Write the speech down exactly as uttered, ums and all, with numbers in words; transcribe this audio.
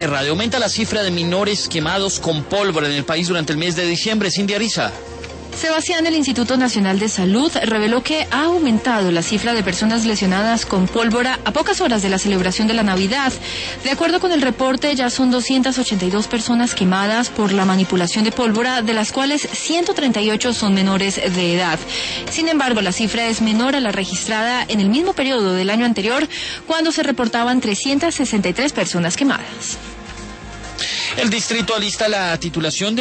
Radio. Aumenta la cifra de menores quemados con pólvora en el país durante el mes de diciembre. Cindy Ariza. Sebastián, el Instituto Nacional de Salud reveló que ha aumentado la cifra de personas lesionadas con pólvora a pocas horas de la celebración de la Navidad. De acuerdo con el reporte, ya son doscientas ochenta y dos personas quemadas por la manipulación de pólvora, de las cuales ciento treinta y ocho son menores de edad. Sin embargo, la cifra es menor a la registrada en el mismo periodo del año anterior, cuando se reportaban trescientas sesenta y tres personas quemadas. El distrito alista la titulación de